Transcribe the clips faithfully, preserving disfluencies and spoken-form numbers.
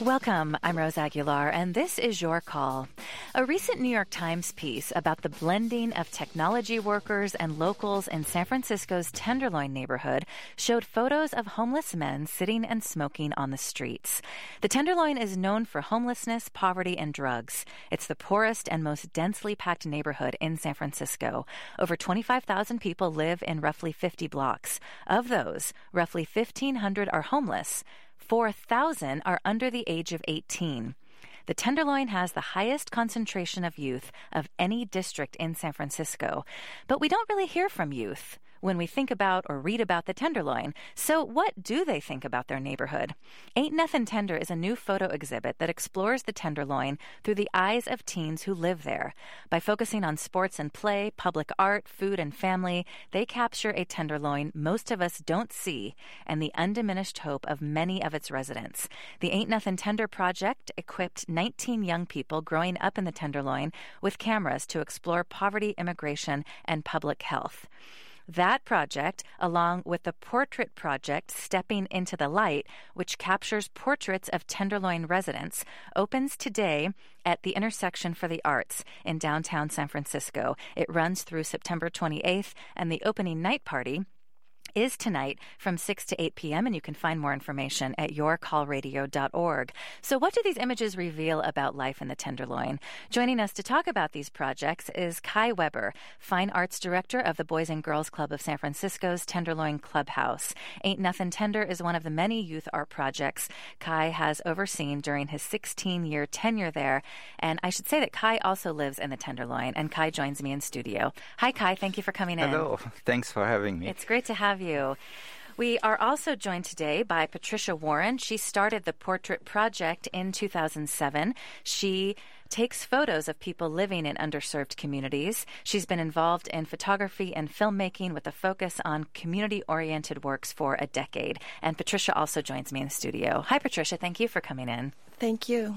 Welcome. I'm Rose Aguilar, and this is Your Call. A recent New York Times piece about the blending of technology workers and locals in San Francisco's Tenderloin neighborhood showed photos of homeless men sitting and smoking on the streets. The Tenderloin is known for homelessness, poverty, and drugs. It's the poorest and most densely packed neighborhood in San Francisco. Over twenty-five thousand people live in roughly fifty blocks. Of those, roughly fifteen hundred are homeless. four thousand are under the age of eighteen. The Tenderloin has the highest concentration of youth of any district in San Francisco. But we don't really hear from youth when we think about or read about the Tenderloin. So what do they think about their neighborhood? Ain't Nothin' Tender is a new photo exhibit that explores the Tenderloin through the eyes of teens who live there. By focusing on sports and play, public art, food, and family, they capture a Tenderloin most of us don't see and the undiminished hope of many of its residents. The Ain't Nothin' Tender project equipped nineteen young people growing up in the Tenderloin with cameras to explore poverty, immigration, and public health. That project, along with the Portrait Project Stepping into the Light, which captures portraits of Tenderloin residents, opens today at the Intersection for the Arts in downtown San Francisco. It runs through September twenty-eighth, and the opening night party is tonight from six to eight p.m., and you can find more information at your call radio dot org. So what do these images reveal about life in the Tenderloin? Joining us to talk about these projects is Kai Weber, Fine Arts Director of the Boys and Girls Club of San Francisco's Tenderloin Clubhouse. Ain't Nothin' Tender is one of the many youth art projects Kai has overseen during his sixteen-year tenure there. And I should say that Kai also lives in the Tenderloin, and Kai joins me in studio. Hi, Kai. Thank you for coming in. Hello. Thanks for having me. It's great to have you. We are also joined today by Patricia Warren. She started the Portrait Project in two thousand seven. She takes photos of people living in underserved communities. She's been involved in photography and filmmaking with a focus on community-oriented works for a decade. And Patricia also joins me in the studio. Hi, Patricia. Thank you for coming in. Thank you.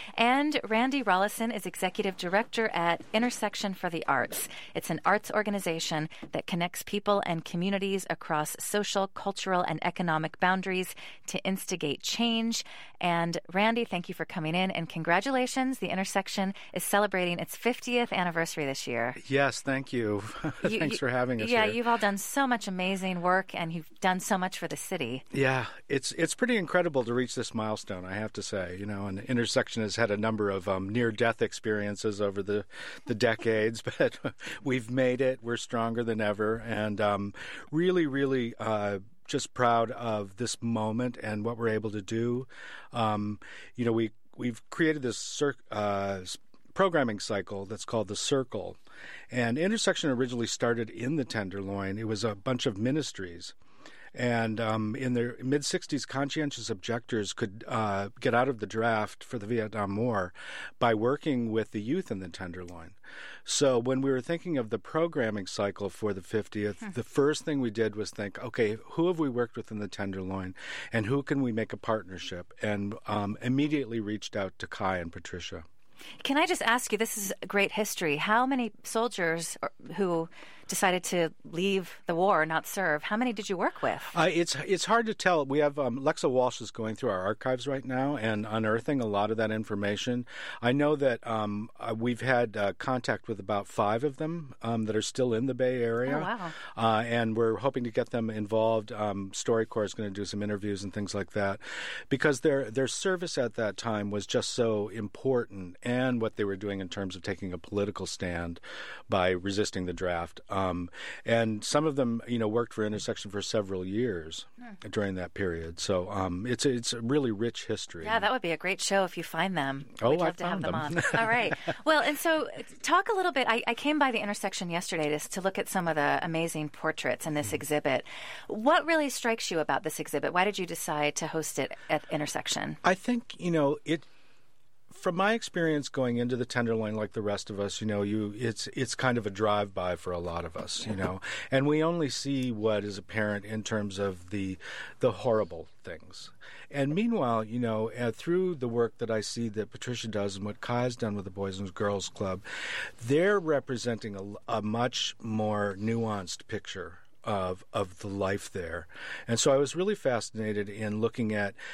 And Randy Rollison is Executive Director at Intersection for the Arts. It's an arts organization that connects people and communities across social, cultural, and economic boundaries to instigate change. And Randy, thank you for coming in, and congratulations. The Intersection is celebrating its fiftieth anniversary this year. Yes, thank you. you Thanks you, for having us Yeah, here. You've all done so much amazing work, and you've done so much for the city. Yeah, it's it's pretty incredible to reach this milestone, I have to say. You know, and Intersection has had a number of um, near-death experiences over the, the decades, but we've made it. We're stronger than ever, and um, really, really uh, just proud of this moment and what we're able to do. Um, you know, we We've created this cir- uh, programming cycle that's called The Circle. And Intersection originally started in the Tenderloin. It was a bunch of ministries. And um, in the mid-sixties, conscientious objectors could uh, get out of the draft for the Vietnam War by working with the youth in the Tenderloin. So when we were thinking of the programming cycle for the fiftieth, hmm. the first thing we did was think, okay, who have we worked with in the Tenderloin, and who can we make a partnership? And um, immediately reached out to Kai and Patricia. Can I just ask you, this is great history. How many soldiers who decided to leave the war, not serve, how many did you work with? Uh, it's it's hard to tell. We have um, Lexa Walsh is going through our archives right now and unearthing a lot of that information. I know that um, uh, we've had uh, contact with about five of them um, that are still in the Bay Area. Oh, wow. Uh, and we're hoping to get them involved. Um, StoryCorps is going to do some interviews and things like that because their their service at that time was just so important, and what they were doing in terms of taking a political stand by resisting the draft. Um, and some of them, you know, worked for Intersection for several years hmm. during that period. So um, it's a, it's a really rich history. Yeah, that would be a great show if you find them. Oh, We'd love I to have found them, them. on. All right. Well, and so talk a little bit. I, I came by the Intersection yesterday to, to look at some of the amazing portraits in this mm. exhibit. What really strikes you about this exhibit? Why did you decide to host it at Intersection? I think, you know, it from my experience going into the Tenderloin, like the rest of us, you know, you it's it's kind of a drive-by for a lot of us, you know, and we only see what is apparent in terms of the the horrible things. And meanwhile, you know, uh, through the work that I see that Patricia does and what Kai has done with the Boys and Girls Club, they're representing a, a much more nuanced picture of of the life there. And so I was really fascinated in looking at,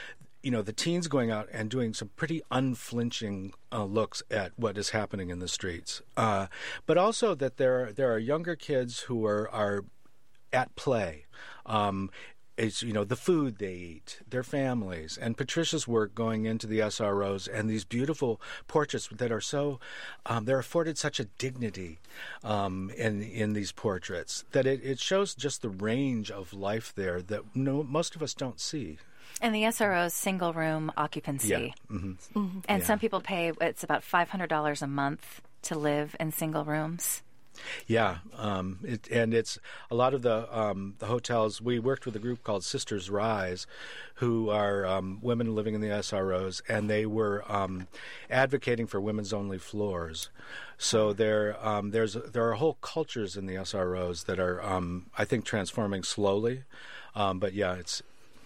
you know, the teens going out and doing some pretty unflinching uh, looks at what is happening in the streets. Uh, but also that there, there are younger kids who are, are at play. Um, It's, you know, the food they eat, their families, and Patricia's work going into the S R Os and these beautiful portraits that are so, um, they're afforded such a dignity um, in in these portraits that it, it shows just the range of life there that no, most of us don't see. And the S R O's single room occupancy. Yeah. Mm-hmm. Mm-hmm. And yeah. some people pay, it's about five hundred dollars a month to live in single rooms. Yeah, um, it, and it's a lot of the um, the hotels. We worked with a group called Sisters Rise, who are um, women living in the S R Os, and they were um, advocating for women's only floors. So there, um, there's there are whole cultures in the S R Os that are, um, I think, transforming slowly. Um, but yeah, it's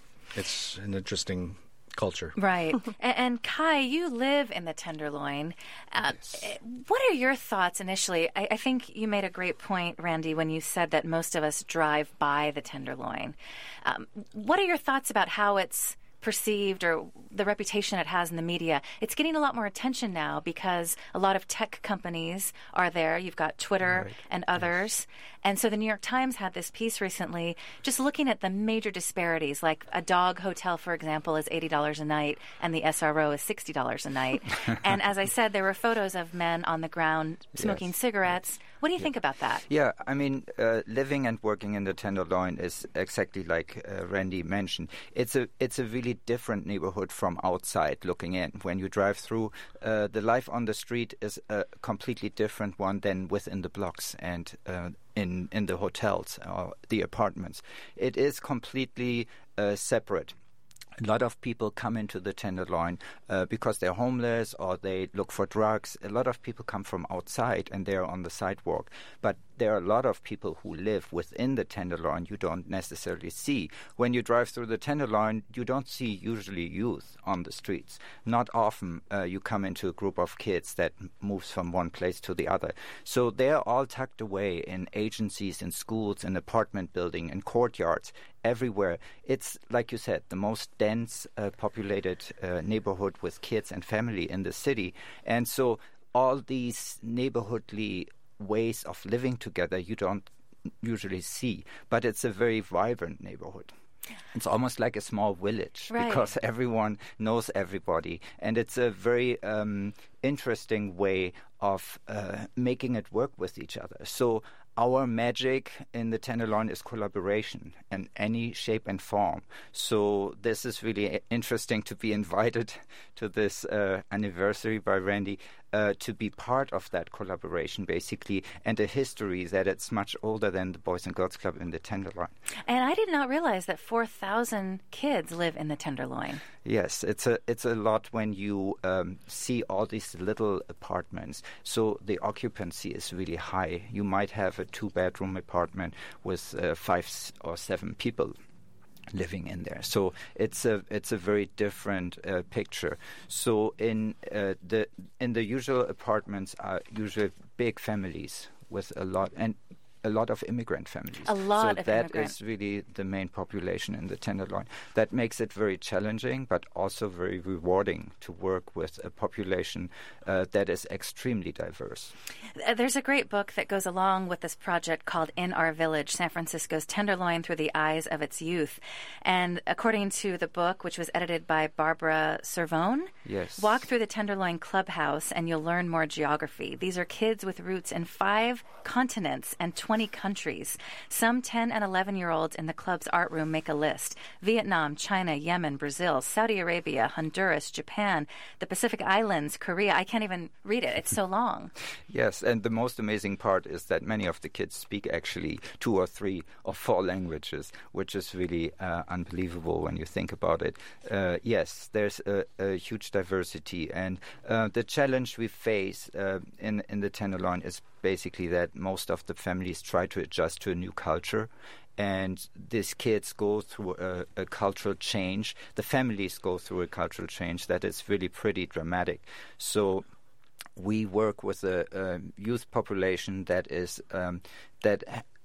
it's an interesting culture. Right. and, and Kai, you live in the Tenderloin. Uh, yes. What are your thoughts initially? I, I think you made a great point, Randy, when you said that most of us drive by the Tenderloin. Um, what are your thoughts about how it's perceived or the reputation it has in the media? It's getting a lot more attention now because a lot of tech companies are there. You've got Twitter right. and others. Yes. And so the New York Times had this piece recently just looking at the major disparities, like a dog hotel, for example, is eighty dollars a night and the S R O is sixty dollars a night. And as I said, there were photos of men on the ground smoking yes. cigarettes. What do you yeah. think about that? Yeah, I mean, uh, living and working in the Tenderloin is exactly like uh, Randy mentioned. It's a it's a really different neighborhood from outside looking in. When you drive through, uh, the life on the street is a completely different one than within the blocks and uh, in in the hotels or the apartments. It is completely uh, separate. A lot of people come into the Tenderloin uh, because they're homeless or they look for drugs. A lot of people come from outside and they're on the sidewalk. But there are a lot of people who live within the Tenderloin you don't necessarily see. When you drive through the Tenderloin, you don't see usually youth on the streets. Not often uh, you come into a group of kids that moves from one place to the other. So they're all tucked away in agencies, in schools, in apartment building, in courtyards, everywhere. It's, like you said, the most dense uh, populated uh, neighborhood with kids and family in the city. And so all these neighborhoodly ways of living together you don't usually see, but it's a very vibrant neighborhood. It's almost like a small village right. because everyone knows everybody, and it's a very um, interesting way of uh, making it work with each other. So our magic in the Tenderloin is collaboration in any shape and form. So this is really interesting to be invited to this uh, anniversary by Randy uh, to be part of that collaboration, basically, and a history that it's much older than the Boys and Girls Club in the Tenderloin. And I did not realize that four thousand kids live in the Tenderloin. Yes, it's a it's a lot when you um, see all these little apartments. So the occupancy is really high. You might have a two-bedroom apartment with uh, five or seven people living in there. So it's a it's a very different uh, picture. So in uh, the in the usual apartments are usually big families with a lot and. A lot of immigrant families. A lot so of that immigrant. is really the main population in the Tenderloin. That makes it very challenging, but also very rewarding to work with a population uh, that is extremely diverse. There's a great book that goes along with this project called In Our Village, San Francisco's Tenderloin Through the Eyes of Its Youth. And according to the book, which was edited by Barbara Cervone, yes. walk through the Tenderloin Clubhouse and you'll learn more geography. These are kids with roots in five continents and twenty countries. Some ten and eleven-year-olds in the club's art room make a list. Vietnam, China, Yemen, Brazil, Saudi Arabia, Honduras, Japan, the Pacific Islands, Korea. I can't even read it. It's so long. Yes, and the most amazing part is that many of the kids speak actually two or three or four languages, which is really uh, unbelievable when you think about it. Uh, yes, there's a, a huge diversity, and uh, the challenge we face uh, in, in the Tenderloin is basically that most of the families try to adjust to a new culture, and these kids go through a, a cultural change. The families go through a cultural change that is really pretty dramatic. So we work with a, a youth population that is um, that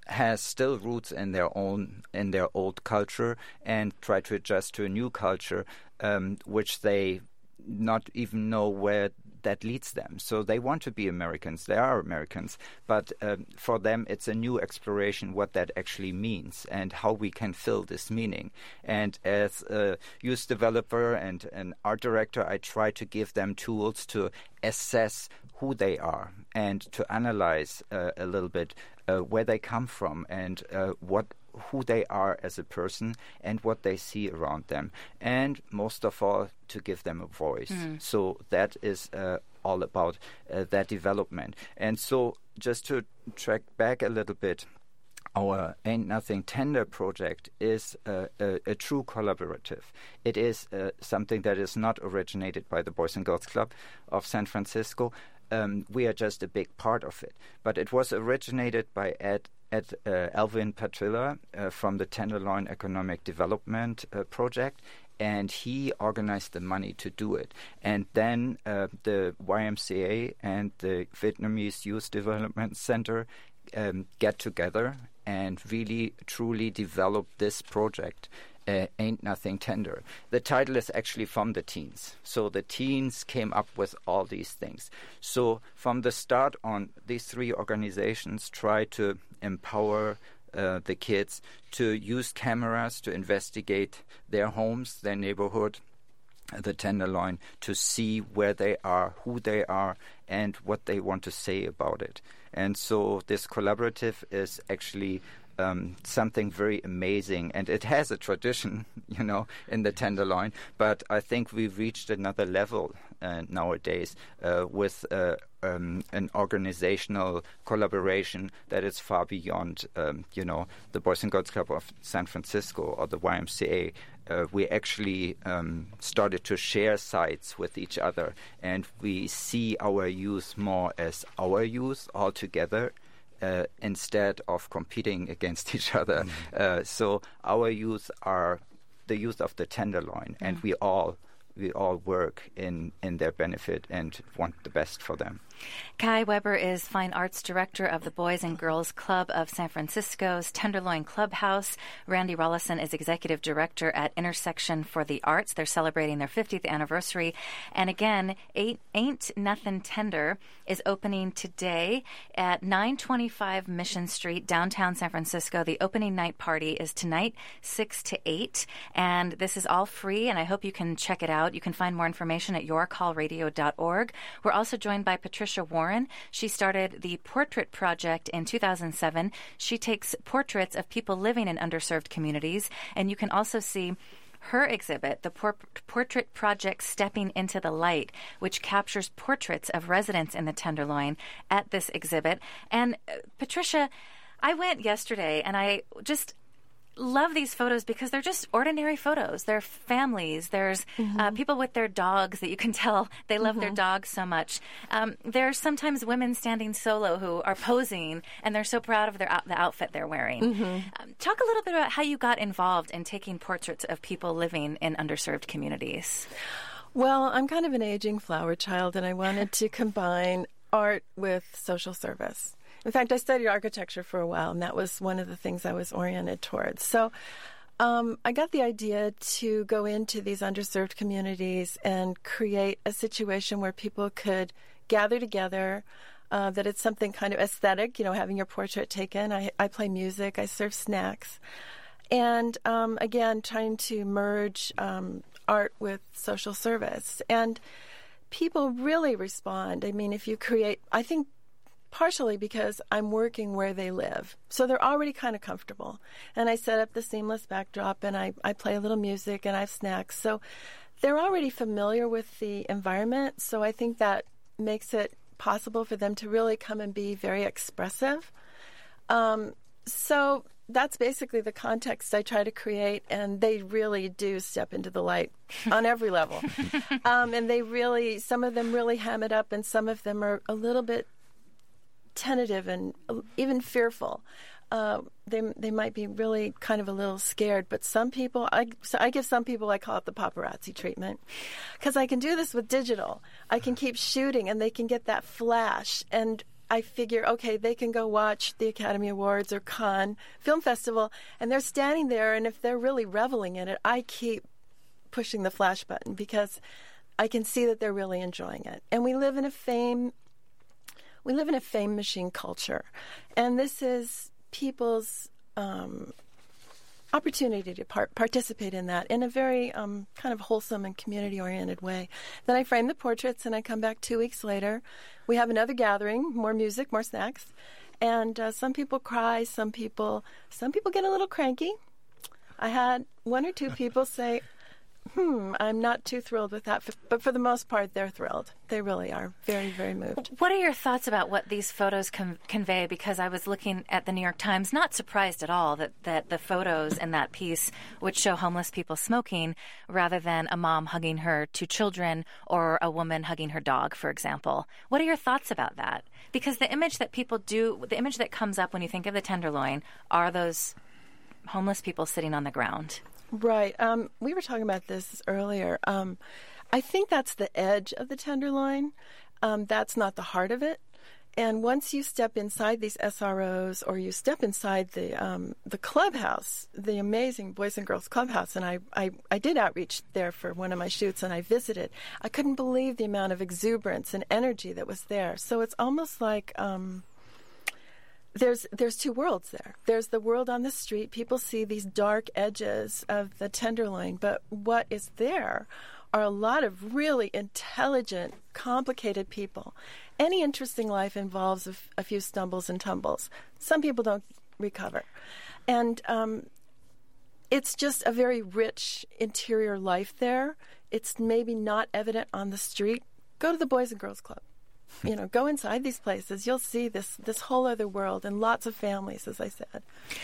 has still roots in their own in their old culture and try to adjust to a new culture, um, which they not even know where that leads them. So they want to be Americans. They are Americans, but um, for them it's a new exploration what that actually means and how we can fill this meaning. And as a youth developer and an art director, I try to give them tools to assess who they are and to analyze uh, a little bit uh, where they come from and uh, what who they are as a person and what they see around them, and most of all to give them a voice. Mm. So that is uh, all about uh, that development. And so just to track back a little bit, our Ain't Nothing Tender project is uh, a, a true collaborative. It is uh, something that is not originated by the Boys and Girls Club of San Francisco. Um, we are just a big part of it. But it was originated by Ed At uh, Alvin Petrilla uh, from the Tenderloin Economic Development uh, Project, and he organized the money to do it. And then uh, the Y M C A and the Vietnamese Youth Development Center um, get together and really, truly develop this project. Uh, Ain't Nothing Tender. The title is actually from the teens. So the teens came up with all these things. So from the start on, these three organizations try to empower uh, the kids to use cameras to investigate their homes, their neighborhood, the Tenderloin, to see where they are, who they are, and what they want to say about it. And so this collaborative is actually Um, something very amazing, and it has a tradition, you know, in the Tenderloin. But I think we've reached another level uh, nowadays uh, with uh, um, an organizational collaboration that is far beyond, um, you know, the Boys and Girls Club of San Francisco or the Y M C A. Uh, we actually um, started to share sites with each other, and we see our youth more as our youth all together. Uh, instead of competing against each other. Mm-hmm. Uh, so our youth are the youth of the Tenderloin, mm-hmm. and we all we all work in, in their benefit and want the best for them. Kai Weber is Fine Arts Director of the Boys and Girls Club of San Francisco's Tenderloin Clubhouse. Randy Rollison is Executive Director at Intersection for the Arts. They're celebrating their fiftieth anniversary. And again, Ain't, Ain't Nothing Tender is opening today at nine twenty-five Mission Street, downtown San Francisco. The opening night party is tonight, six to eight. And this is all free, and I hope you can check it out. You can find more information at your call radio dot org. We're also joined by Patricia Warren. She started the Portrait Project in two thousand seven. She takes portraits of people living in underserved communities, and you can also see her exhibit, the Por- Portrait Project Stepping into the Light, which captures portraits of residents in the Tenderloin at this exhibit. And uh, Patricia, I went yesterday, and I just love these photos because they're just ordinary photos. They're families. There's mm-hmm. uh, people with their dogs that you can tell they love mm-hmm. their dogs so much. Um, there's sometimes women standing solo who are posing, and they're so proud of their out- the outfit they're wearing. Mm-hmm. Um, talk a little bit about how you got involved in taking portraits of people living in underserved communities. Well, I'm kind of an aging flower child, and I wanted to combine art with social service. In fact, I studied architecture for a while, and that was one of the things I was oriented towards. So um, I got the idea to go into these underserved communities and create a situation where people could gather together, uh, that it's something kind of aesthetic, you know, having your portrait taken. I, I play music. I serve snacks. And, um, again, trying to merge um, art with social service. And people really respond. I mean, if you create, I think, partially because I'm working where they live. So they're already kind of comfortable. And I set up the seamless backdrop, and I, I play a little music, and I have snacks. So they're already familiar with the environment. So I think that makes it possible for them to really come and be very expressive. Um, so that's basically the context I try to create, and they really do step into the light on every level. um, and they really, some of them really ham it up, and some of them are a little bit tentative and even fearful. Uh, they they might be really kind of a little scared, but some people, I, so I give some people, I call it the paparazzi treatment, because I can do this with digital. I can keep shooting, and they can get that flash. And I figure, okay, they can go watch the Academy Awards or Cannes Film Festival, and they're standing there, and if they're really reveling in it, I keep pushing the flash button because I can see that they're really enjoying it. And we live in a fame, we live in a fame machine culture, and this is people's um, opportunity to par- participate in that in a very um, kind of wholesome and community-oriented way. Then I frame the portraits, and I come back two weeks later. We have another gathering, more music, more snacks, and uh, some people cry, some people, some people get a little cranky. I had one or two people say, Hmm, I'm not too thrilled with that. But for the most part, they're thrilled. They really are very, very moved. What are your thoughts about what these photos com- convey? Because I was looking at the New York Times, not surprised at all that, that the photos in that piece would show homeless people smoking rather than a mom hugging her two children or a woman hugging her dog, for example. What are your thoughts about that? Because the image that people do, the image that comes up when you think of the Tenderloin are those homeless people sitting on the ground. Right. Um, we were talking about this earlier. Um, I think that's the edge of the Tenderloin. Um, that's not the heart of it. And once you step inside these S R Os, or you step inside the um, the clubhouse, the amazing Boys and Girls Clubhouse, and I, I, I did outreach there for one of my shoots, and I visited, I couldn't believe the amount of exuberance and energy that was there. So it's almost like... Um, There's there's two worlds there. There's the world on the street. People see these dark edges of the Tenderloin, but what is there are a lot of really intelligent, complicated people. Any interesting life involves a, f- a few stumbles and tumbles. Some people don't recover. And um, it's just a very rich interior life there. It's maybe not evident on the street. Go to the Boys and Girls Club. You know, go inside these places. You'll see this this whole other world and lots of families, as I said.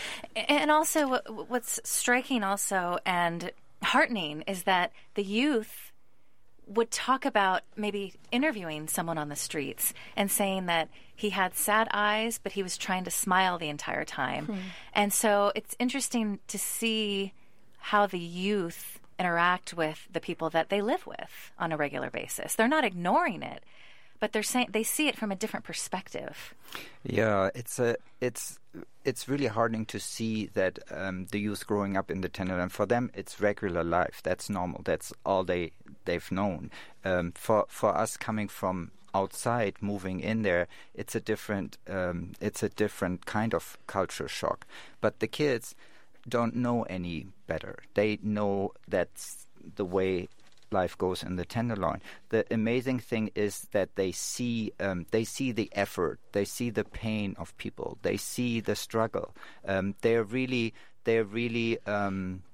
And also, what's striking also and heartening is that the youth would talk about maybe interviewing someone on the streets and saying that he had sad eyes, but he was trying to smile the entire time. Hmm. And so it's interesting to see how the youth interact with the people that they live with on a regular basis. They're not ignoring it, but they're saying they see it from a different perspective. Yeah, it's a it's it's really heartening to see that um, the youth growing up in the Tenderloin, for them it's regular life. That's normal. That's all they they've known. Um, for for us coming from outside, moving in there, it's a different um, it's a different kind of culture shock. But the kids don't know any better. They know that's the way life goes in the Tenderloin. The amazing thing is that they see um, they see the effort, they see the pain of people, they see the struggle. Um, they're really they're really um,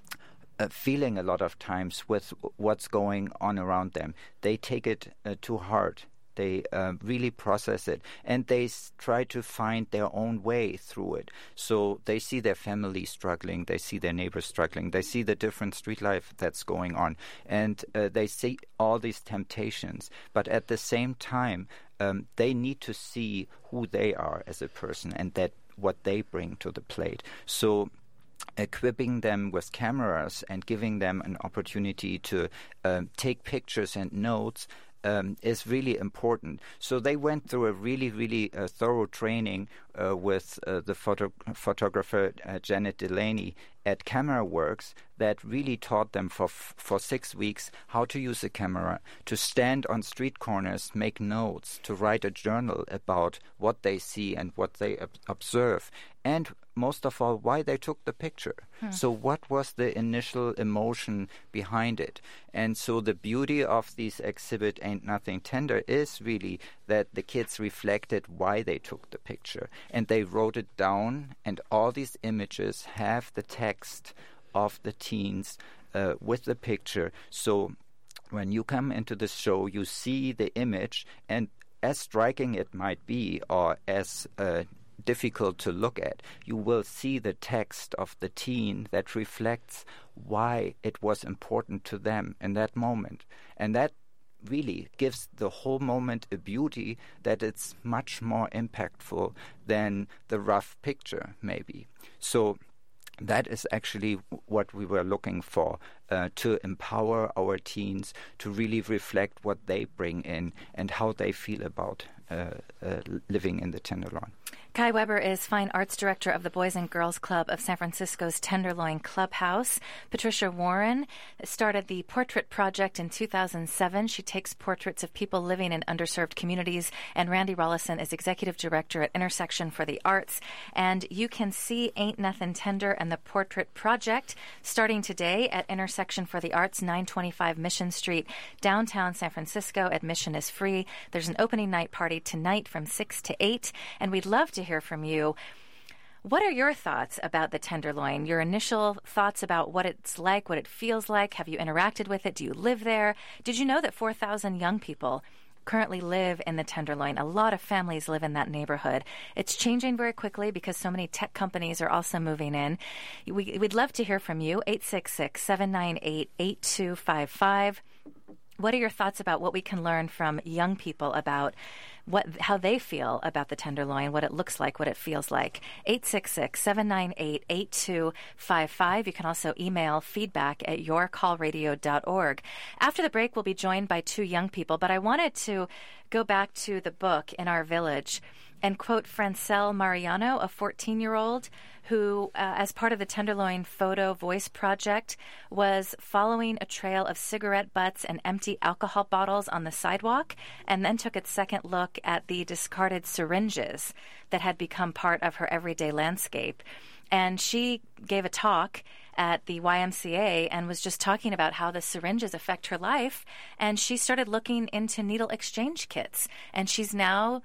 uh, feeling a lot of times with what's going on around them. They take it uh, to heart. They uh, really process it, and they s- try to find their own way through it. So they see their family struggling, they see their neighbors struggling, they see the different street life that's going on, and uh, they see all these temptations. But at the same time, um, they need to see who they are as a person and that what they bring to the plate. So equipping them with cameras and giving them an opportunity to uh, take pictures and notes Um, is really important. So they went through a really, really uh, thorough training uh, with uh, the photo- photographer uh, Janet Delaney at CameraWorks that really taught them for f- for six weeks how to use a camera, to stand on street corners, make notes, to write a journal about what they see and what they ob- observe, and most of all, why they took the picture. Hmm. So what was the initial emotion behind it? And so the beauty of this exhibit, Ain't Nothing Tender, is really that the kids reflected why they took the picture. And they wrote it down, and all these images have the text of the teens uh, with the picture. So when you come into the show, you see the image, and as striking it might be, or as uh, difficult to look at, you will see the text of the teen that reflects why it was important to them in that moment. And that really gives the whole moment a beauty that it's much more impactful than the rough picture, maybe. So that is actually what we were looking for. uh, to empower our teens to really reflect what they bring in and how they feel about uh, uh, living in the Tenderloin. Kai Weber is Fine Arts Director of the Boys and Girls Club of San Francisco's Tenderloin Clubhouse. Patricia Warren started the Portrait Project in two thousand seven. She takes portraits of people living in underserved communities. And Randy Rollison is Executive Director at Intersection for the Arts. And you can see Ain't Nothin' Tender and the Portrait Project starting today at Intersection for the Arts, nine twenty-five Mission Street, downtown San Francisco. Admission is free. There's an opening night party tonight from six to eight. And we'd love to hear from you. What are your thoughts about the Tenderloin? Your initial thoughts about what it's like, what it feels like? Have you interacted with it? Do you live there? Did you know that four thousand young people currently live in the Tenderloin? A lot of families live in that neighborhood. It's changing very quickly because so many tech companies are also moving in. We, we'd love to hear from you. eight six six, seven nine eight, eight two five five. What are your thoughts about what we can learn from young people about what how they feel about the Tenderloin, what it looks like, what it feels like? eight six six, seven nine eight, eight two five five. You can also email feedback at your call radio dot org. After the break, we'll be joined by two young people, but I wanted to go back to the book In Our Village and quote Francelle Mariano, a fourteen-year-old who, uh, as part of the Tenderloin Photo Voice Project, was following a trail of cigarette butts and empty alcohol bottles on the sidewalk, and then took its second look at the discarded syringes that had become part of her everyday landscape. And she gave a talk at the Y M C A and was just talking about how the syringes affect her life. And she started looking into needle exchange kits. And she's now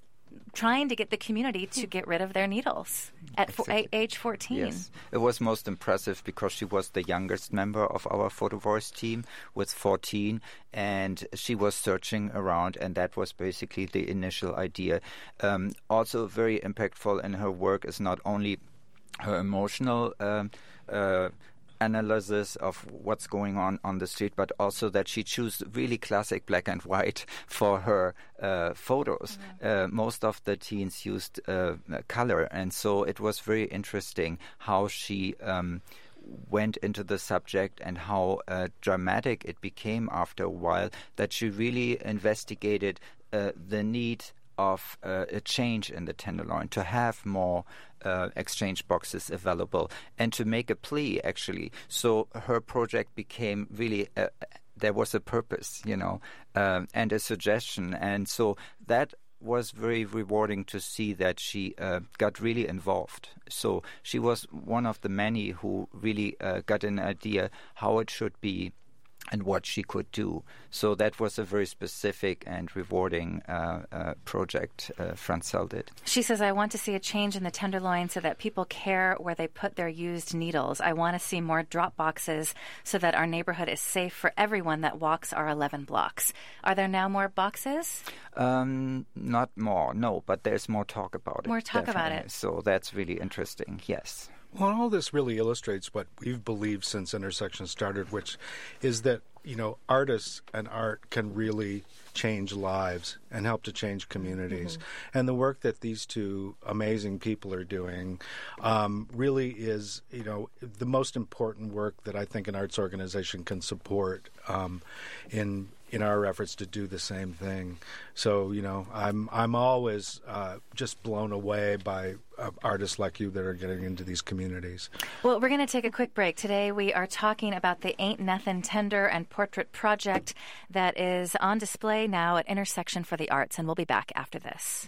trying to get the community to get rid of their needles at exactly. fo- age fourteen. Yes, it was most impressive because she was the youngest member of our Photo Voice team with fourteen, and she was searching around, and that was basically the initial idea. Um, also very impactful in her work is not only her emotional um, uh, analysis of what's going on on the street, but also that she chose really classic black and white for her uh, photos. Mm-hmm. Uh, most of the teens used uh, color, and so it was very interesting how she um, went into the subject and how uh, dramatic it became after a while, that she really investigated uh, the need of uh, a change in the Tenderloin, to have more uh, exchange boxes available and to make a plea, actually. So her project became really, uh, there was a purpose, you know, um, and a suggestion. And so that was very rewarding to see that she uh, got really involved. So she was one of the many who really uh, got an idea how it should be and what she could do. So that was a very specific and rewarding uh, uh, project uh, Francelle did. She says, I want to see a change in the Tenderloin so that people care where they put their used needles. I want to see more drop boxes so that our neighborhood is safe for everyone that walks our eleven blocks. Are there now more boxes? Um, not more, no, but there's more talk about it. More talk definitely. about it. So that's really interesting, yes. Well, all this really illustrates what we've believed since Intersection started, which is that, you know, artists and art can really change lives and help to change communities. Mm-hmm. And the work that these two amazing people are doing um, really is, you know, the most important work that I think an arts organization can support um, in in our efforts to do the same thing. So, you know, I'm I'm always uh, just blown away by uh, artists like you that are getting into these communities. Well, we're going to take a quick break. Today we are talking about the Ain't Nothin' Tender and Portrait Project that is on display now at Intersection for the Arts, and we'll be back after this.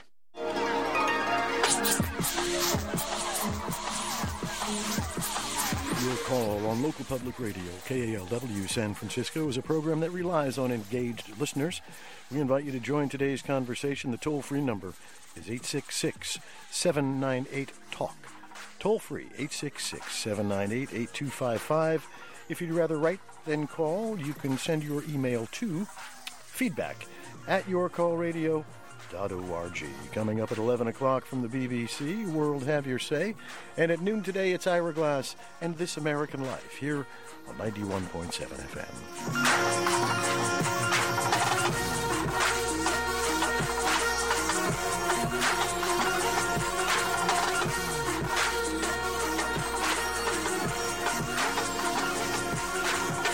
Your Call on local public radio, K A L W San Francisco, is a program that relies on engaged listeners. We invite you to join today's conversation. The toll-free number is eight six six, seven nine eight, talk. Toll-free, eight six six, seven nine eight, eight two five five. If you'd rather write than call, you can send your email to feedback at your call radio dot org. Coming up at eleven o'clock from the B B C, World Have Your Say. And at noon today, it's Ira Glass and This American Life here on ninety-one point seven F M.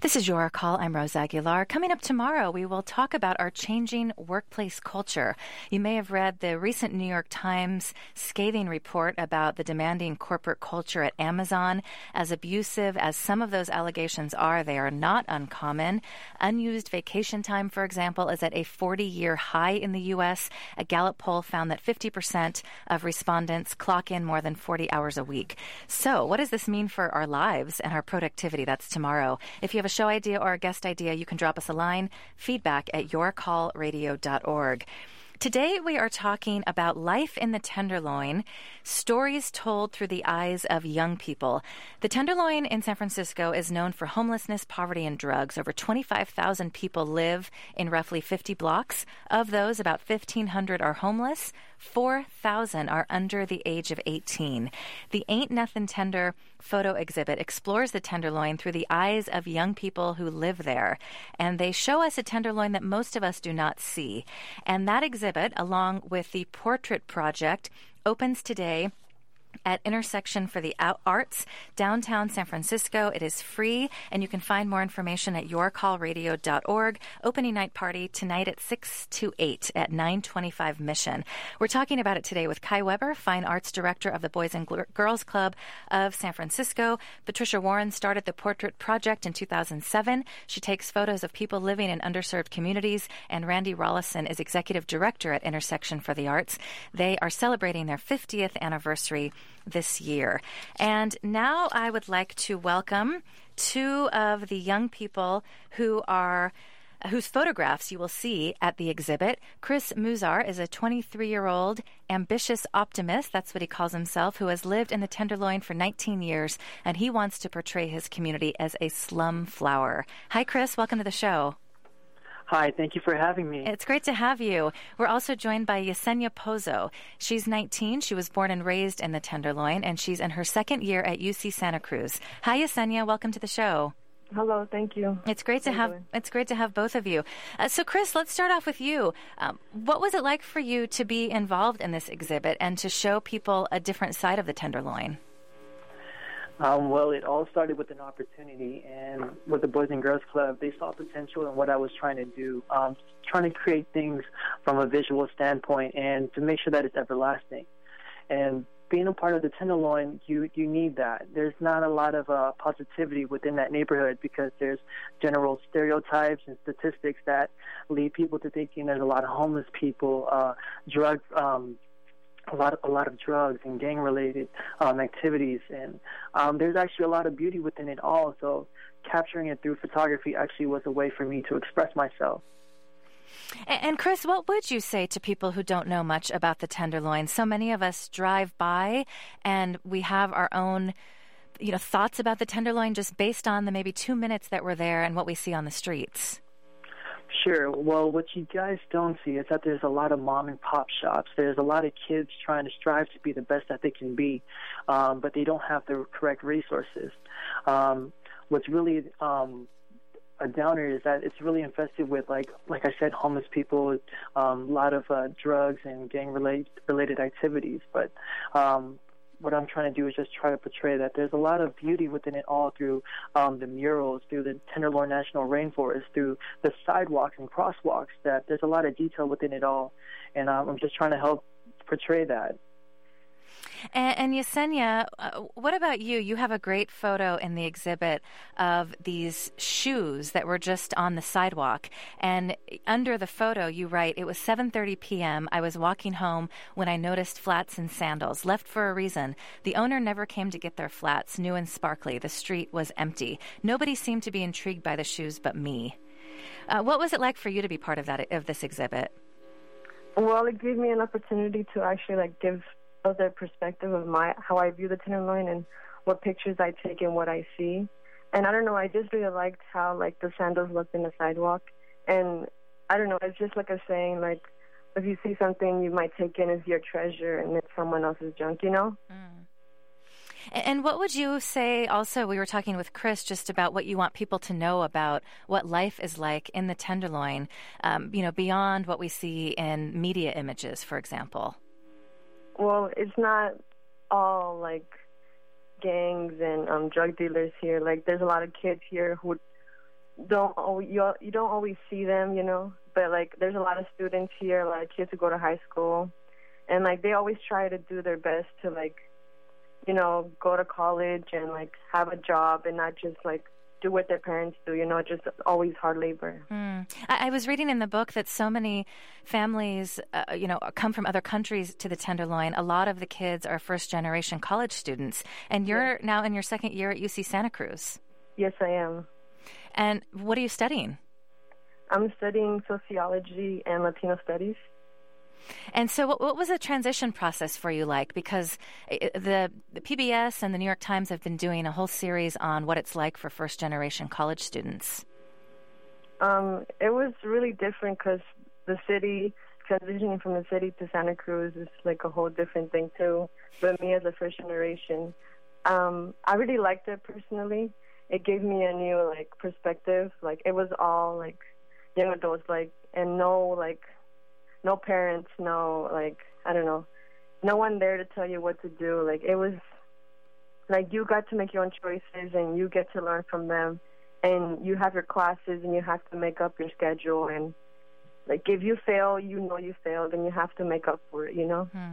This is Your Call. I'm Rose Aguilar. Coming up tomorrow, we will talk about our changing workplace culture. You may have read the recent New York Times scathing report about the demanding corporate culture at Amazon. As abusive as some of those allegations are, they are not uncommon. Unused vacation time, for example, is at a forty-year high in the U S. A Gallup poll found that fifty percent of respondents clock in more than forty hours a week. So what does this mean for our lives and our productivity? That's tomorrow. If you have a show idea or a guest idea, you can drop us a line, feedback at your call radio dot org. Today, we are talking about life in the Tenderloin, stories told through the eyes of young people. The Tenderloin in San Francisco is known for homelessness, poverty, and drugs. Over twenty-five thousand people live in roughly fifty blocks. Of those, about fifteen hundred are homeless. four thousand are under the age of eighteen. The Ain't Nothin' Tender photo exhibit explores the Tenderloin through the eyes of young people who live there. And they show us a Tenderloin that most of us do not see. And that exhibit, along with the Portrait Project, opens today at Intersection for the Arts, downtown San Francisco. It is free, and you can find more information at your call radio dot org. Opening night party tonight at six to eight at nine twenty-five Mission. We're talking about it today with Kai Weber, Fine Arts Director of the Boys and Girls Club of San Francisco. Patricia Warren started the Portrait Project in two thousand seven. She takes photos of people living in underserved communities, and Randy Rollison is Executive Director at Intersection for the Arts. They are celebrating their fiftieth anniversary this year. And now I would like to welcome two of the young people who are whose photographs you will see at the exhibit. Chris Muzar is a twenty-three-year-old ambitious optimist, that's what he calls himself, who has lived in the Tenderloin for nineteen years, and he wants to portray his community as a slum flower. Hi, Chris. Welcome to the show. Hi, thank you for having me. It's great to have you. We're also joined by Yesenia Pozo. She's nineteen. She was born and raised in the Tenderloin, and she's in her second year at U C Santa Cruz. Hi, Yesenia. Welcome to the show. Hello, thank you. It's great to have it's great to have both of you. Uh, so, Chris, let's start off with you. Um, what was it like for you to be involved in this exhibit and to show people a different side of the Tenderloin? Um, well, it all started with an opportunity, and with the Boys and Girls Club, they saw potential in what I was trying to do, um, trying to create things from a visual standpoint and to make sure that it's everlasting. And being a part of the Tenderloin, you, you need that. There's not a lot of uh, positivity within that neighborhood because there's general stereotypes and statistics that lead people to thinking there's a lot of homeless people, uh, drug um a lot of, a lot of drugs and gang-related um, activities. And um, there's actually a lot of beauty within it all. So capturing it through photography actually was a way for me to express myself. And, and Chris, what would you say to people who don't know much about the Tenderloin? So many of us drive by and we have our own you know, thoughts about the Tenderloin just based on the maybe two minutes that we're there and what we see on the streets. Sure. Well, what you guys don't see is that there's a lot of mom and pop shops. There's a lot of kids trying to strive to be the best that they can be, um, but they don't have the correct resources. Um, what's really um, a downer is that it's really infested with, like like I said, homeless people, um, a lot of uh, drugs and gang-related related activities. But um, what I'm trying to do is just try to portray that there's a lot of beauty within it all through um, the murals, through the Tenderloin National Rainforest, through the sidewalks and crosswalks, that there's a lot of detail within it all. And um, I'm just trying to help portray that. And, and Yesenia, uh, what about you? You have a great photo in the exhibit of these shoes that were just on the sidewalk. And under the photo, you write, "It was seven thirty p.m. I was walking home when I noticed flats and sandals, left for a reason. The owner never came to get their flats, new and sparkly. The street was empty. Nobody seemed to be intrigued by the shoes but me." Uh, what was it like for you to be part of that of this exhibit? Well, it gave me an opportunity to actually like give other perspective of my how I view the Tenderloin and what pictures I take and what I see. And I don't know, I just really liked how like the sandals looked in the sidewalk. And I don't know, it's just like a saying, like if you see something you might take in as your treasure and it's someone else's junk, you know? Mm. And what would you say also, we were talking with Chris just about what you want people to know about what life is like in the Tenderloin, um, you know, beyond what we see in media images, for example. Well, it's not all, like, gangs and um, drug dealers here. Like, there's a lot of kids here who don't always, you you don't always see them, you know. But like, there's a lot of students here, a lot of kids who go to high school, and like they always try to do their best to like, you know, go to college and like have a job and not just like do what their parents do, you know, just always hard labor. Mm. I, I was reading in the book that so many families, uh, you know, come from other countries to the Tenderloin. A lot of the kids are first-generation college students, and you're yeah. now in your second year at U C Santa Cruz. Yes, I am. And what are you studying? I'm studying sociology and Latino studies. And so what, what was the transition process for you like? Because the, the P B S and the New York Times have been doing a whole series on what it's like for first-generation college students. Um, it was really different because the city, transitioning from the city to Santa Cruz is like a whole different thing too. But me as a first generation, um, I really liked it personally. It gave me a new like perspective. Like it was all like young adults, like, and no like, no parents, no, like, I don't know, no one there to tell you what to do. Like, it was, like, you got to make your own choices, and you get to learn from them, and you have your classes, and you have to make up your schedule, and, like, if you fail, you know you failed, and you have to make up for it, you know? Hmm.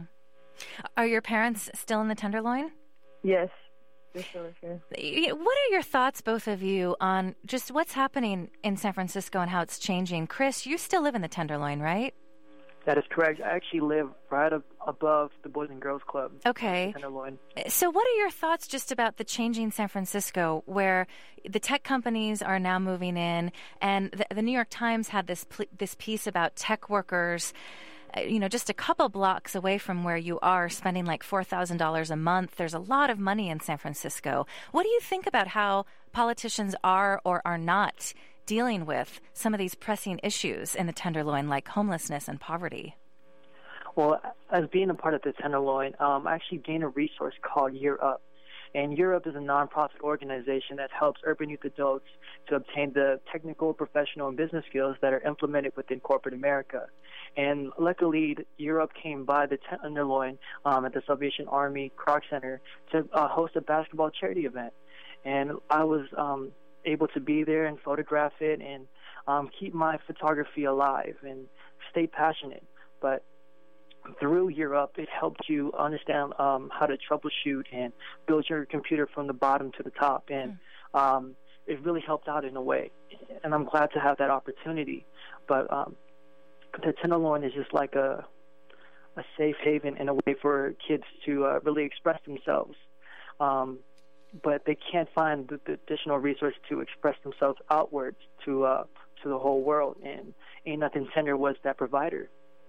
Are your parents still in the Tenderloin? Yes. They're still here. What are your thoughts, both of you, on just what's happening in San Francisco and how it's changing? Chris, you still live in the Tenderloin, right? That is correct. I actually live right up above the Boys and Girls Club. Okay. Tenderloin. So what are your thoughts just about the changing San Francisco, where the tech companies are now moving in, and the, the New York Times had this this piece about tech workers, uh, you know, just a couple blocks away from where you are, spending like four thousand dollars a month. There's a lot of money in San Francisco. What do you think about how politicians are or are not dealing with some of these pressing issues in the Tenderloin, like homelessness and poverty? Well, as being a part of the Tenderloin, um, I actually gained a resource called Year Up. And Year Up is a nonprofit organization that helps urban youth adults to obtain the technical, professional, and business skills that are implemented within corporate America. And luckily, Year Up came by the Tenderloin um, at the Salvation Army Kroc Center to uh, host a basketball charity event. And I was um, able to be there and photograph it and um, keep my photography alive and stay passionate. But through Year Up, it helped you understand um, how to troubleshoot and build your computer from the bottom to the top. And mm. um, it really helped out in a way. And I'm glad to have that opportunity. But um, the Tenderloin is just like a, a safe haven in a way for kids to uh, really express themselves. Um, but they can't find the, the additional resource to express themselves outwards to uh, to the whole world. And Ain't Nothing Tender was that provider.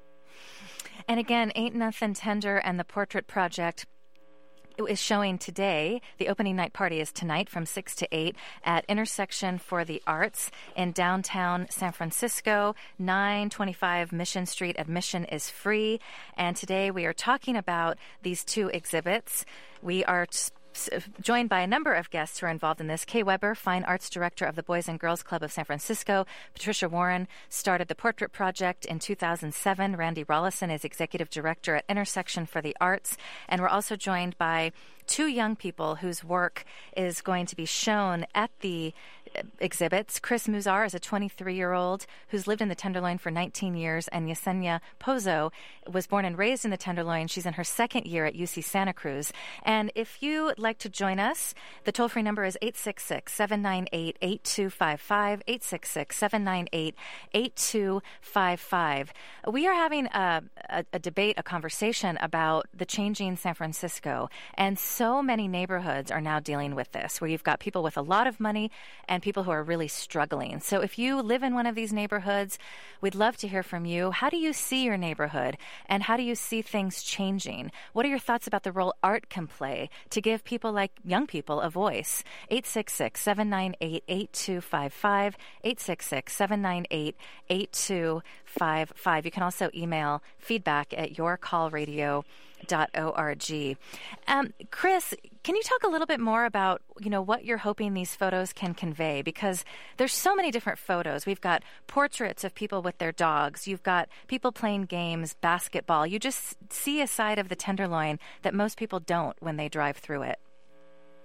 And again, Ain't Nothing Tender and the Portrait Project is showing today. The opening night party is tonight from six to eight at Intersection for the Arts in downtown San Francisco, nine twenty-five Mission Street. Admission is free. And today we are talking about these two exhibits. We are t- joined by a number of guests who are involved in this. Kay Weber, Fine Arts Director of the Boys and Girls Club of San Francisco. Patricia Warren started the Portrait Project in two thousand seven. Randy Rollison is Executive Director at Intersection for the Arts. And we're also joined by two young people whose work is going to be shown at the exhibits. Chris Muzar is a twenty-three-year-old who's lived in the Tenderloin for nineteen years, and Yesenia Pozo was born and raised in the Tenderloin. She's in her second year at U C Santa Cruz. And if you would like to join us, the toll-free number is eight six six, seven nine eight, eight two five five, eight six six, seven nine eight, eight two five five. We are having a, a, a debate, a conversation about the changing San Francisco, and so many neighborhoods are now dealing with this, where you've got people with a lot of money and people who are really struggling. So if you live in one of these neighborhoods, we'd love to hear from you. How do you see your neighborhood, and how do you see things changing? What are your thoughts about the role art can play to give people like young people a voice? eight six six, seven nine eight, eight two five five, eight six six, seven nine eight, eight two five five. You can also email feedback at your call radio dot org. Um, Chris, can you talk a little bit more about, you know, what you're hoping these photos can convey? Because there's so many different photos. We've got portraits of people with their dogs. You've got people playing games, basketball. You just see a side of the Tenderloin that most people don't when they drive through it.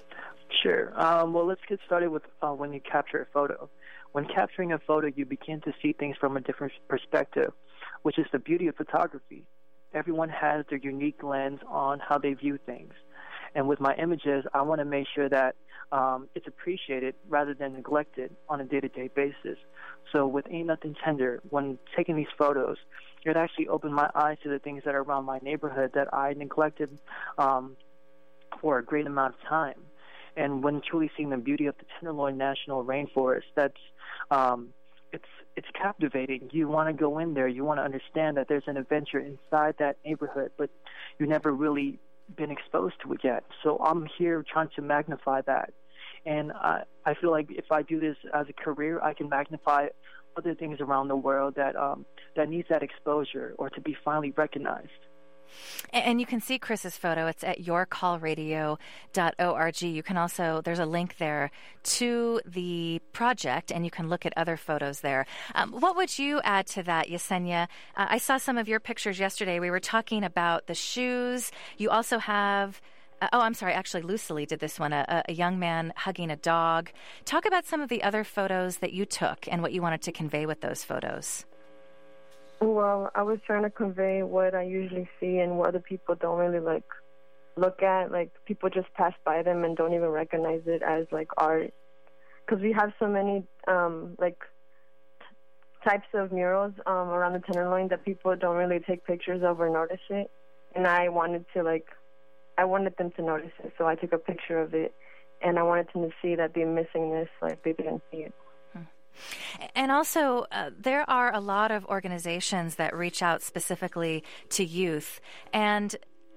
Sure. Um, well, let's get started with uh, when you capture a photo. When capturing a photo, you begin to see things from a different perspective, which is the beauty of photography. Everyone has their unique lens on how they view things. And with my images, I want to make sure that um, it's appreciated rather than neglected on a day-to-day basis. So with Ain't Nothing Tender, when taking these photos, it actually opened my eyes to the things that are around my neighborhood that I neglected um, for a great amount of time. And when truly seeing the beauty of the Tenderloin National Rainforest, that's um, it's it's captivating. You want to go in there. You want to understand that there's an adventure inside that neighborhood, but you've never really been exposed to it yet. So I'm here trying to magnify that. And I, I feel like if I do this as a career, I can magnify other things around the world that um, that needs that exposure or to be finally recognized. And you can see Chris's photo. It's at your call radio dot org. You can also, there's a link there to the project, and you can look at other photos there. Um, what would you add to that, Yesenia? Uh, I saw some of your pictures yesterday. We were talking about the shoes. You also have, uh, oh, I'm sorry, actually, Lucily did this one, a, a young man hugging a dog. Talk about some of the other photos that you took and what you wanted to convey with those photos. Well, I was trying to convey what I usually see and what other people don't really, like, look at. Like, people just pass by them and don't even recognize it as, like, art. Because we have so many, um, like, t- types of murals um, around the Tenderloin that people don't really take pictures of or notice it. And I wanted to, like, I wanted them to notice it, so I took a picture of it. And I wanted them to see that they're missing this, like, they didn't see it. And also, uh, there are a lot of organizations that reach out specifically to youth. And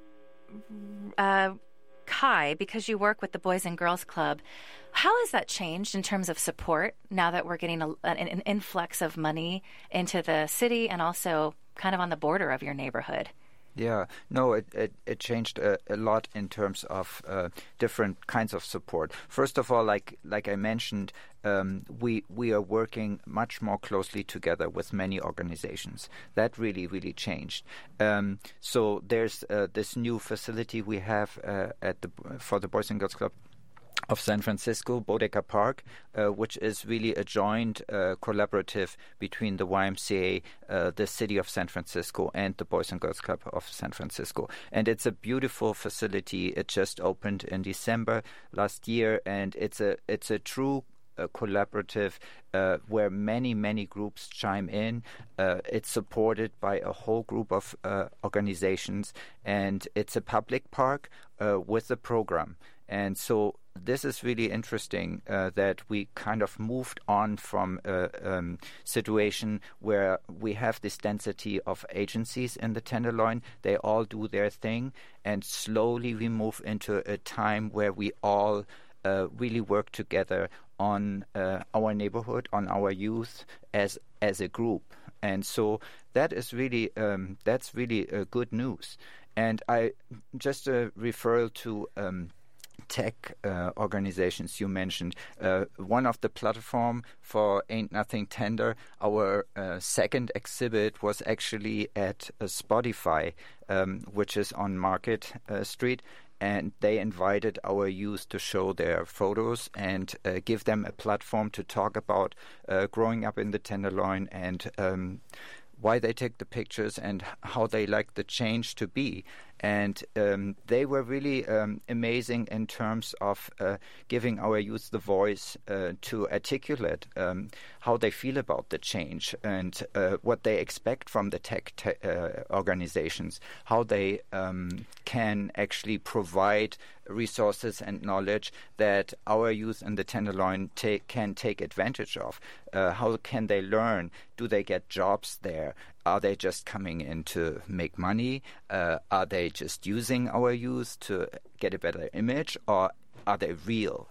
uh, Kai, because you work with the Boys and Girls Club, how has that changed in terms of support now that we're getting a, an, an influx of money into the city and also kind of on the border of your neighborhood? Yeah, no, it, it, it changed a, a lot in terms of uh, different kinds of support. First of all, like like I mentioned, um, we we are working much more closely together with many organizations. That really, really changed. Um, so there's uh, this new facility we have uh, at the for the Boys and Girls Club of San Francisco, Bodeca Park, uh, which is really a joint uh, collaborative between the Y M C A, uh, the City of San Francisco, and the Boys and Girls Club of San Francisco. And it's a beautiful facility. It just opened in December last year, and it's a it's a true uh, collaborative uh, where many, many groups chime in. Uh, it's supported by a whole group of uh, organizations, and it's a public park uh, with a program. And so this is really interesting uh, that we kind of moved on from a um, situation where we have this density of agencies in the Tenderloin. They all do their thing, and slowly we move into a time where we all uh, really work together on uh, our neighborhood, on our youth as as a group. And so that is really um, that's really uh, good news. And I just a referral to Um, tech uh, organizations you mentioned. Uh, one of the platform for Ain't Nothing Tender, our uh, second exhibit was actually at uh, Spotify, um, which is on Market uh, Street. And they invited our youth to show their photos and uh, give them a platform to talk about uh, growing up in the Tenderloin and um, why they take the pictures and how they like the change to be. And um, they were really um, amazing in terms of uh, giving our youth the voice uh, to articulate um, how they feel about the change and uh, what they expect from the tech te- uh, organizations, how they um, can actually provide resources and knowledge that our youth in the Tenderloin take, can take advantage of. Uh, how can they learn? Do they get jobs there? Are they just coming in to make money? Uh, are they just using our youth to get a better image? Or are they real?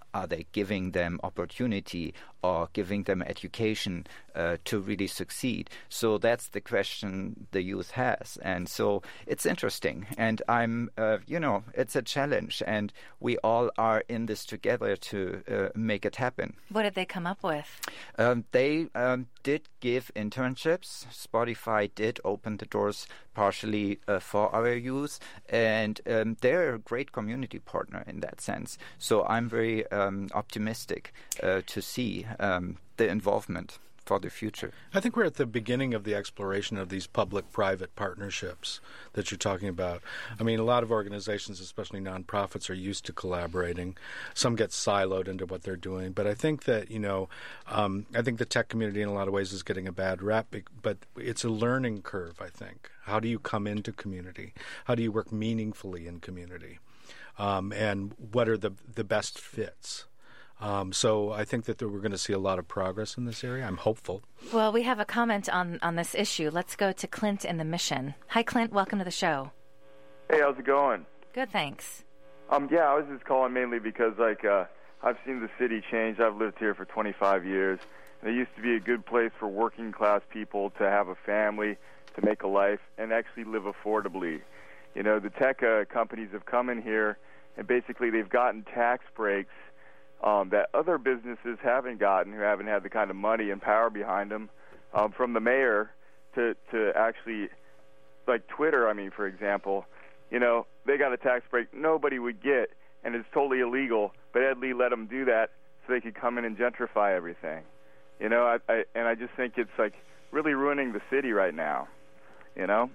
are they giving them opportunity or giving them education uh, to really succeed? So that's the question the youth has. And so it's interesting. And I'm, uh, you know, it's a challenge. And we all are in this together to uh, make it happen. What did they come up with? Um, they um, did give internships. Spotify did open the doors partially uh, for our youth. And um, they're a great community partner in that sense. So I'm very um, optimistic uh, to see um, the involvement for the future. I think we're at the beginning of the exploration of these public-private partnerships that you're talking about. I mean, a lot of organizations, especially nonprofits, are used to collaborating. Some get siloed into what they're doing. But I think that, you know, um, I think the tech community in a lot of ways is getting a bad rap, but it's a learning curve, I think. How do you come into community? How do you work meaningfully in community? Um, and what are the the best fits? Um, so I think that we're going to see a lot of progress in this area. I'm hopeful. Well, we have a comment on, on this issue. Let's go to Clint in the Mission. Hi, Clint. Welcome to the show. Hey, how's it going? Good, thanks. Um, yeah, I was just calling mainly because, like, uh, I've seen the city change. I've lived here for twenty-five years. And it used to be a good place for working-class people to have a family, to make a life, and actually live affordably. You know, the tech uh, companies have come in here, and basically they've gotten tax breaks Um, that other businesses haven't gotten, who haven't had the kind of money and power behind them, um, from the mayor to, to actually, like Twitter, I mean, for example, you know, they got a tax break nobody would get, and it's totally illegal, but Ed Lee let them do that so they could come in and gentrify everything. You know, I, I, and I just think it's, like, really ruining the city right now, you know?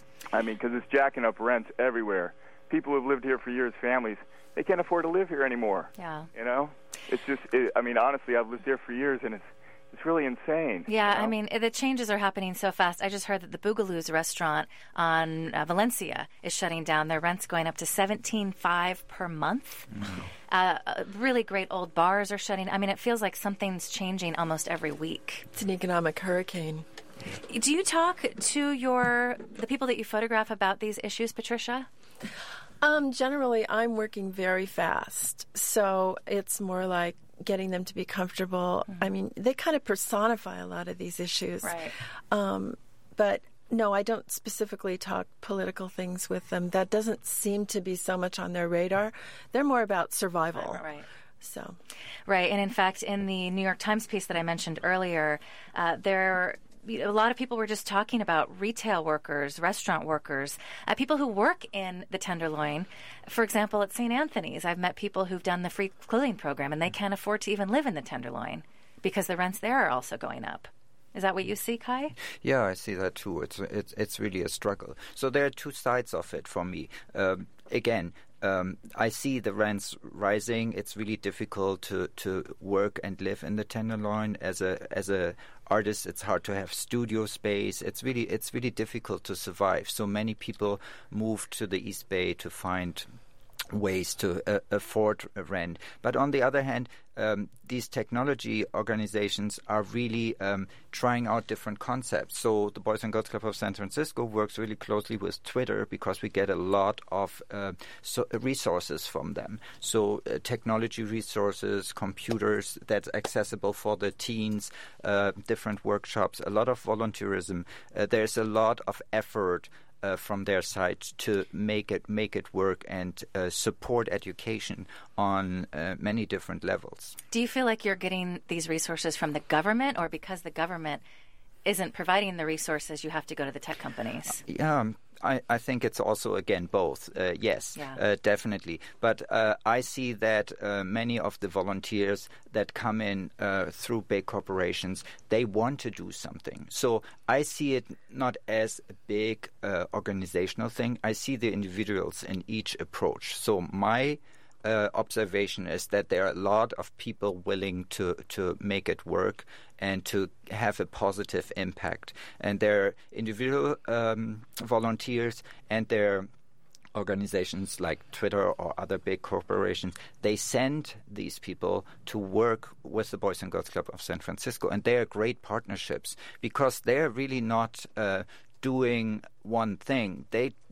I mean, because it's jacking up rents everywhere. People who have lived here for years, families, they can't afford to live here anymore. Yeah. You know? It's just, it, I mean, honestly, I've lived here for years, and it's it's really insane. Yeah, you know? I mean, the changes are happening so fast. I just heard that the Boogaloo's restaurant on uh, Valencia is shutting down. Their rent's going up to seventeen five per month. Mm-hmm. Uh, really great old bars are shutting. I mean, it feels like something's changing almost every week. It's an economic hurricane. Do you talk to your the people that you photograph about these issues, Patricia? Um, generally, I'm working very fast, so it's more like getting them to be comfortable. Mm-hmm. I mean, they kind of personify a lot of these issues. Right. Um, but no, I don't specifically talk political things with them. That doesn't seem to be so much on their radar. They're more about survival. Right. right. So. Right, and in fact, in the New York Times piece that I mentioned earlier, uh, there. A lot of people were just talking about retail workers, restaurant workers, uh, people who work in the Tenderloin. For example, at Saint Anthony's, I've met people who've done the free clothing program, and they can't afford to even live in the Tenderloin because the rents there are also going up. Is that what you see, Kai? Yeah, I see that too. It's it's it's really a struggle. So there are two sides of it for me. Um, again, um, I see the rents rising. It's really difficult to, to work and live in the Tenderloin as a as a artist. It's hard to have studio space. It's really it's really difficult to survive. So many people move to the East Bay to find ways to uh, afford rent. But on the other hand, um, these technology organizations are really um, trying out different concepts. So the Boys and Girls Club of San Francisco works really closely with Twitter because we get a lot of uh, so resources from them. So uh, technology resources, computers that's accessible for the teens, uh, different workshops, a lot of volunteerism. Uh, there's a lot of effort Uh, from their side to make it make it work and uh, support education on uh, many different levels. Do you feel like you're getting these resources from the government, or because the government isn't providing the resources, you have to go to the tech companies? Uh, yeah, um, I, I think it's also, again, both. Uh, yes, yeah. uh, definitely. But uh, I see that uh, many of the volunteers that come in uh, through big corporations, they want to do something. So I see it not as a big uh, organizational thing. I see the individuals in each approach. So my uh, observation is that there are a lot of people willing to, to make it work and to have a positive impact. And there are individual um, volunteers, and there are organizations like Twitter or other big corporations. They send these people to work with the Boys and Girls Club of San Francisco, and they are great partnerships because they're really not uh, doing one thing. They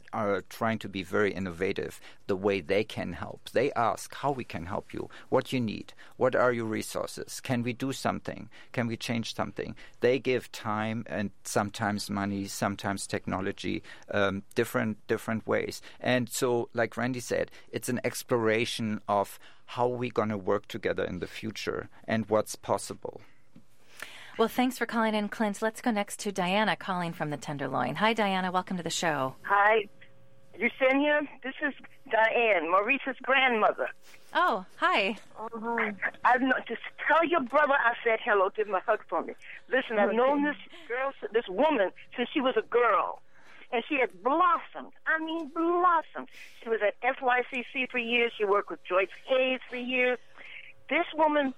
are trying to be very innovative the way they can help. They ask how we can help you, what you need, what are your resources, can we do something, can we change something. They give time and sometimes money, sometimes technology, um, different different ways. And so, like Randy said, it's an exploration of how we're going to work together in the future and what's possible. Well, thanks for calling in, Clint. Let's go next to Diana calling from the Tenderloin. Hi, Diana. Welcome to the show. Hi, Yesenia. This is Diane, Maurice's grandmother. Oh, hi. Oh, hi. I've no, just tell your brother I said hello. Give him a hug for me. Listen, I've known this girl, this woman, since she was a girl. And she had blossomed. I mean, blossomed. She was at F Y C C for years. She worked with Joyce Hayes for years. This woman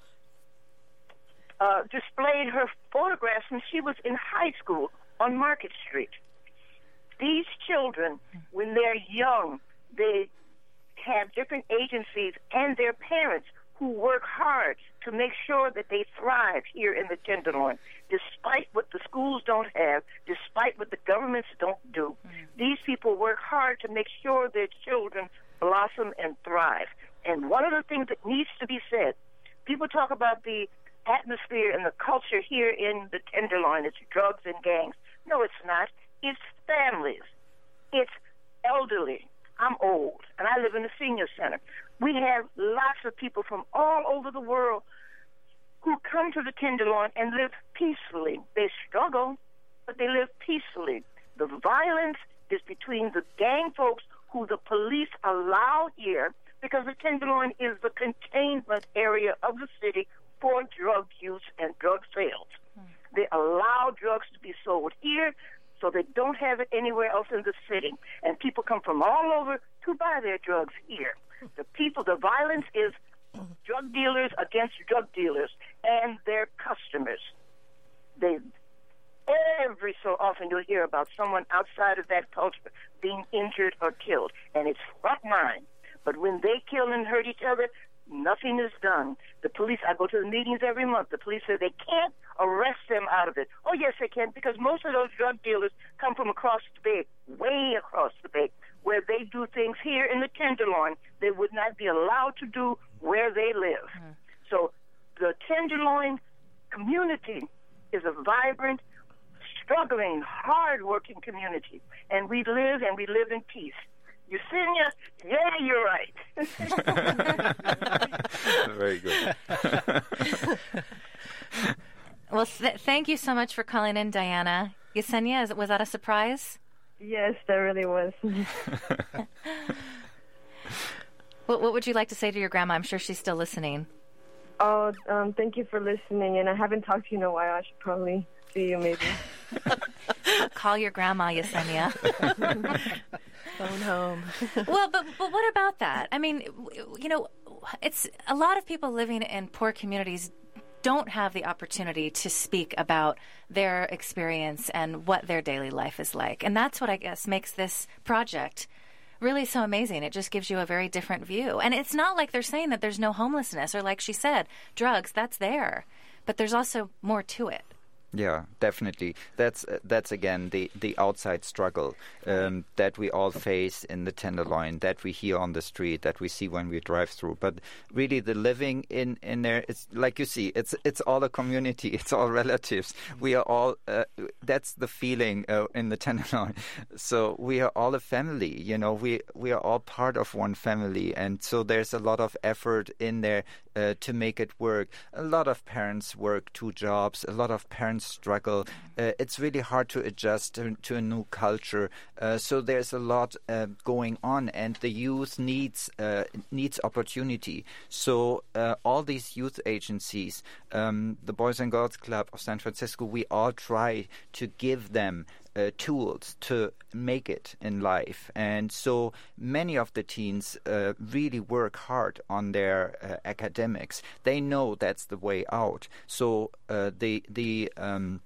uh, displayed her photographs when she was in high school on Market Street. These children, when they're young, they have different agencies and their parents who work hard to make sure that they thrive here in the Tenderloin, despite what the schools don't have, despite what the governments don't do. Mm-hmm. These people work hard to make sure their children blossom and thrive. And one of the things that needs to be said, people talk about the atmosphere and the culture here in the Tenderloin. It's drugs and gangs. No, it's not. It's families. It's elderly. I'm old, and I live in a senior center. We have lots of people from all over the world who come to the Tenderloin and live peacefully. They struggle, but they live peacefully. The violence is between the gang folks who the police allow here, because the Tenderloin is the containment area of the city for drug use and drug sales. Hmm. They allow drugs to be sold here, so they don't have it anywhere else in the city. And people come from all over to buy their drugs here. The people, the violence is drug dealers against drug dealers and their customers. They, every so often you'll hear about someone outside of that culture being injured or killed, and it's front line. But when they kill and hurt each other, nothing is done. The police, I go to the meetings every month. The police say they can't arrest them out of it. Oh, yes, they can, because most of those drug dealers come from across the bay, way across the bay, where they do things here in the Tenderloin they would not be allowed to do where they live. Mm. So the Tenderloin community is a vibrant, struggling, hard-working community, and we live and we live in peace. Yesenia, yeah, you're right. Very good. Well, th- thank you so much for calling in, Diana. Yesenia, is, was that a surprise? Yes, that really was. what, what would you like to say to your grandma? I'm sure she's still listening. Oh, um, thank you for listening, and I haven't talked to you in a while. I should probably see you maybe. Call your grandma, Yesenia. Phone home. Well, but but what about that? I mean, you know, it's a lot of people living in poor communities don't have the opportunity to speak about their experience and what their daily life is like. And that's what I guess makes this project really so amazing. It just gives you a very different view. And it's not like they're saying that there's no homelessness or, like she said, drugs, that's there. But there's also more to it. Yeah, definitely. That's uh, that's again the, the outside struggle um, that we all face in the Tenderloin, that we hear on the street, that we see when we drive through. But really, the living in, in there, it's like you see, it's it's all a community, it's all relatives. We are all. Uh, that's the feeling uh, in the Tenderloin. So we are all a family. You know, we we are all part of one family, and so there's a lot of effort in there uh, to make it work. A lot of parents work two jobs. A lot of parents struggle. Uh, it's really hard to adjust to, to a new culture. Uh, so there's a lot uh, going on, and the youth needs uh, needs opportunity. So uh, all these youth agencies, um, the Boys and Girls Club of San Francisco, we all try to give them Uh, tools to make it in life. And so many of the teens uh, really work hard on their uh, academics. They know that's the way out. So uh, the the um,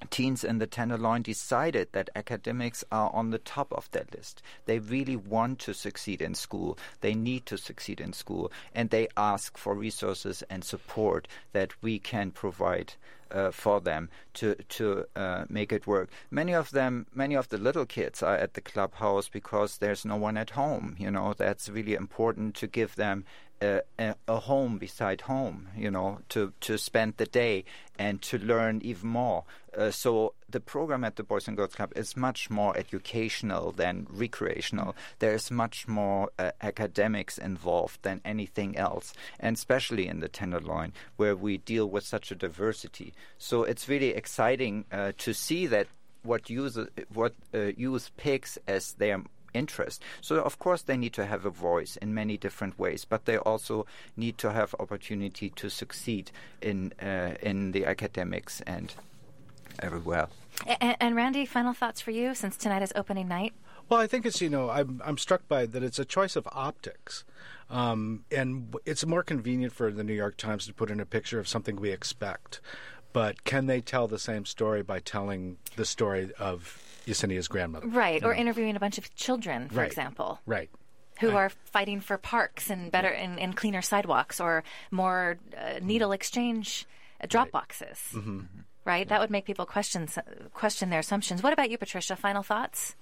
teens in the Tenderloin decided that academics are on the top of their list. They really want to succeed in school. They need to succeed in school. And they ask for resources and support that we can provide uh, for them to to uh, make it work. Many of them, many of the little kids are at the clubhouse because there's no one at home. You know, that's really important to give them A, a, a home beside home, you know, to, to spend the day and to learn even more. Uh, so the program at the Boys and Girls Club is much more educational than recreational. There is much more uh, academics involved than anything else, and especially in the Tenderloin, where we deal with such a diversity. So it's really exciting uh, to see that what youth, what uh, youth picks as their interest. So, of course, they need to have a voice in many different ways, but they also need to have opportunity to succeed in uh, in the academics and everywhere. And, and Randy, final thoughts for you, since tonight is opening night? Well, I think it's, you know, I'm, I'm struck by that it's a choice of optics. Um, and it's more convenient for the New York Times to put in a picture of something we expect. But can they tell the same story by telling the story of Yesenia's grandmother? Right, you or know? Interviewing a bunch of children, for right. example. Right. Who I, are fighting for parks and better and, and cleaner sidewalks, or more uh, needle exchange uh, drop right. boxes. Mm-hmm. Right? That would make people question question their assumptions. What about you, Patricia? Final thoughts?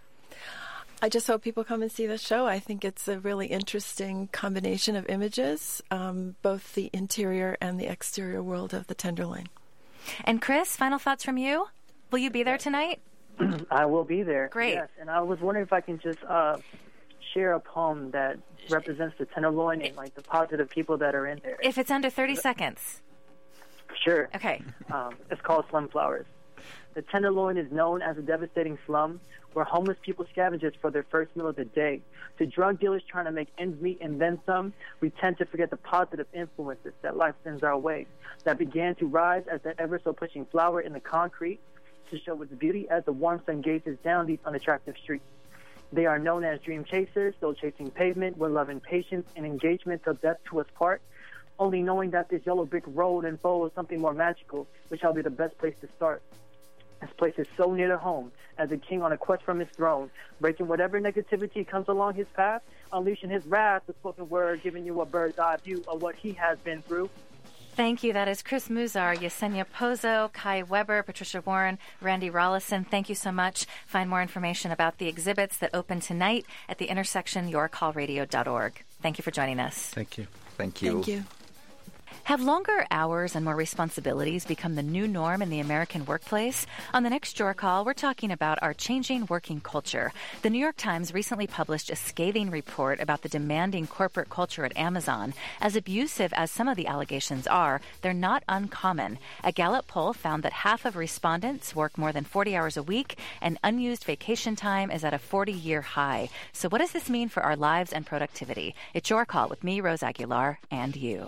I just hope people come and see the show. I think it's a really interesting combination of images, um, both the interior and the exterior world of the Tenderloin. And Chris, final thoughts from you? Will you be there tonight? I will be there. Great. Yes, and I was wondering if I can just uh, share a poem that represents the Tenderloin and like the positive people that are in there. If it's under thirty seconds. Sure. Okay. Um, it's called Slum Flowers. The Tenderloin is known as a devastating slum where homeless people scavenge for their first meal of the day. To drug dealers trying to make ends meet and then some, we tend to forget the positive influences that life sends our way, that began to rise as that ever-so-pushing flower in the concrete to show its beauty as the warm sun gazes down these unattractive streets. They are known as dream chasers, still chasing pavement with love and patience and engagement till death to us part, only knowing that this yellow brick road unfolds something more magical, which shall be the best place to start. This place is so near to home, as a king on a quest from his throne, breaking whatever negativity comes along his path, unleashing his wrath, the spoken word, giving you a bird's eye view of what he has been through. Thank you. That is Chris Muzar, Yesenia Pozo, Kai Weber, Patricia Warren, Randy Rollison. Thank you so much. Find more information about the exhibits that open tonight at the intersection your call radio dot org. Thank you for joining us. Thank you. Thank you. Thank you. Have longer hours and more responsibilities become the new norm in the American workplace? On the next Your Call, we're talking about our changing working culture. The New York Times recently published a scathing report about the demanding corporate culture at Amazon. As abusive as some of the allegations are, they're not uncommon. A Gallup poll found that half of respondents work more than forty hours a week, and unused vacation time is at a forty-year high. So what does this mean for our lives and productivity? It's Your Call with me, Rose Aguilar, and you.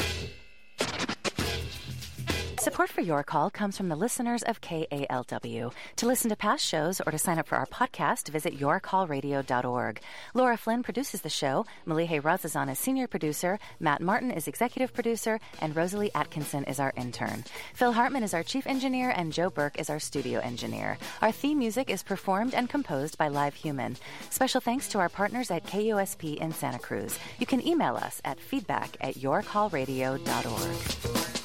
Support for Your Call comes from the listeners of K A L W. To listen to past shows or to sign up for our podcast, visit your call radio dot org. Laura Flynn produces the show. Malihe Razazan is senior producer. Matt Martin is executive producer. And Rosalie Atkinson is our intern. Phil Hartman is our chief engineer. And Joe Burke is our studio engineer. Our theme music is performed and composed by Live Human. Special thanks to our partners at K U S P in Santa Cruz. You can email us at feedback at your call radio dot org.